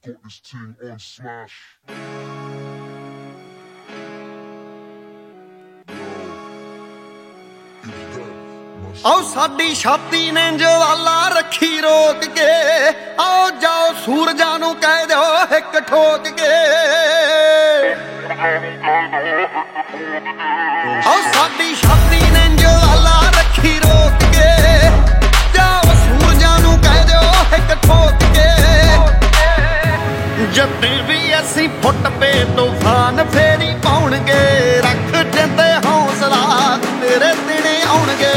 Got this thing on smash. ਆਓ ਸਾਡੀ ਛਾਤੀ ਨੇ ਜਵਾਲਾ ਰੱਖੀ ਰੋਕ ਕੇ, ਆਓ ਜਾਓ ਸੂਰਜਾਂ ਨੂੰ ਕਹਿ ਦਿਓ ਇੱਕ ਠੋਕ ਕੇ। ਆਓ ਸਾਡੀ ਛਾਤੀ ਨੇ ਜਵਾਲਾ ਰੱਖੀ ਰੋਕ ਕੇ, ਜਾਓ ਸੂਰਜਾਂ ਨੂੰ ਕਹਿ ਦਿਓ ਇੱਕ ਠੋਕ ਕੇ। ਜੱਦੇ ਵੀ ਅਸੀਂ ਫੁੱਟ ਪੇ ਤੂਫਾਨ ਫੇਰੀ ਪਾਉਣਗੇ, ਰੱਖ ਜਿੰਦੇ ਹੌਸਲਾ ਤੇਰੇ ਦਿਨੇ ਆਉਣਗੇ।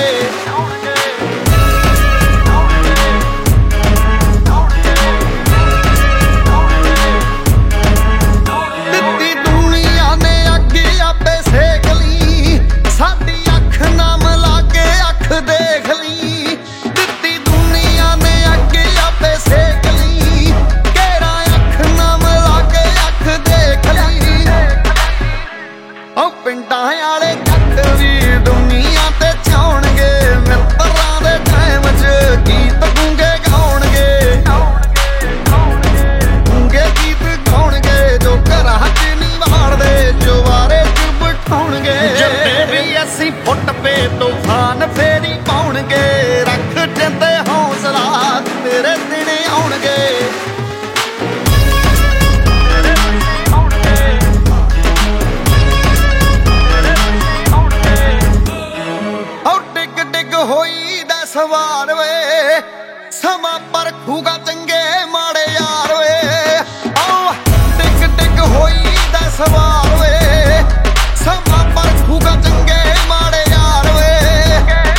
ਦਿੱਤੀ ਦੁਨੀਆ ਨੇ ਅੱਗੇ ਆਪੇ ਸੇਕ ਲਈ, ਸਾਡੀ ਅੱਖ ਨਾ ਮਿਲਾ ਕੇ ਅੱਖ ਦੇਖ ਲਈ। ਦਿੱਤੀ ਦੁਨੀਆ ਨੇ ਅੱਗੇ ਆਪੇ ਸੇਕ ਲਈ, ਘੇਰਾ ਅੱਖ ਨਾ ਮਿਲਾ ਕੇ ਅੱਖ ਦੇਖ ਲਈ। ਉਹ ਪਿੰਡਾਂ ਵਾਲੇ ਜੱਟ ਵੀ ਦੁਨੀਆ ਤੇ ਚਾਉਣਗੇ, ਮਿੱਤਰਾਂ ਦੇ ਟਾਈਮ 'ਚ ਗੀਤ ਗੂੰਗੇ ਗਾਉਣਗੇ। ਗੂੰਗੇ ਗੀਤ ਗਾਉਣਗੇ ਜੋ ਘਰਾਂ 'ਚ ਨਹੀਂ ਵਾੜਦੇ, ਜਵਾਰੇ 'ਚ ਬਿਠਾਉਣਗੇ। ਜੱਦੇ ਵੀ ਅਸੀਂ ਫੁੱਟ ਪੇ ਤੂਫਾਨ ਫੇਰੀ ਪਾਉਣਗੇ, ਰੱਖ ਜਿੰਦੇ ਹੌਸਲਾ ਤੇਰੇ ਦਿਨੇ ਆਉਣਗੇ। ਹੋਈ ਦਾ ਸਵਾਰ ਵੇ, ਸਮਾਂ ਪਰਖੂਗਾ ਚੰਗੇ ਮਾੜੇ ਯਾਰ ਵੇ। ਆਓ ਟਿਕ ਟਿਕ ਹੋਈ ਦਾ ਸਵਾਰ ਵੇ, ਸਮਾਂ ਪਰਖੂਗਾ ਚੰਗੇ ਮਾੜੇ ਯਾਰ ਵੇ।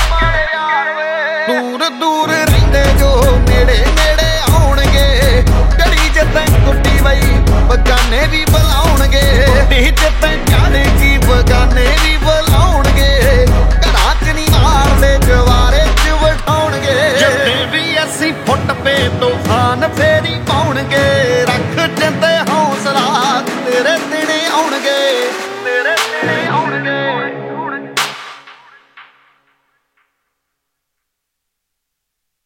ਦੂਰ ਦੂਰ ਰਹਿੰਦੇ ਜੋ ਨੇੜੇ ਨੇੜੇ ਆਉਣਗੇ, ਜੜੀ ਜਿੱਦਾਂ ਕੁੱਟੀ ਬਈ ਬਗਾਨੇ ਵੀ ਬੁਲਾਉਣਗੇ। ਕੁੱਟੀ ਜਿੱਦਾਂ ਚਾੜੇ ਕੀ ਬਗਾਨੇ ਵੀ ਬੁਲਾਉਣਗੇ, ਘਰਾਂ 'ਚ ਨਹੀਂ ਮਾਰਦੇ ਜਵਾਰੇ 'ਚ ਬਿਠਾਉਣਗੇ। ਜੱਦੇ ਵੀ ਅਸੀਂ ਫੁੱਟ ਪੇ ਤੂਫਾਨ ਫੇਰੀ ਪਾਉਣਗੇ,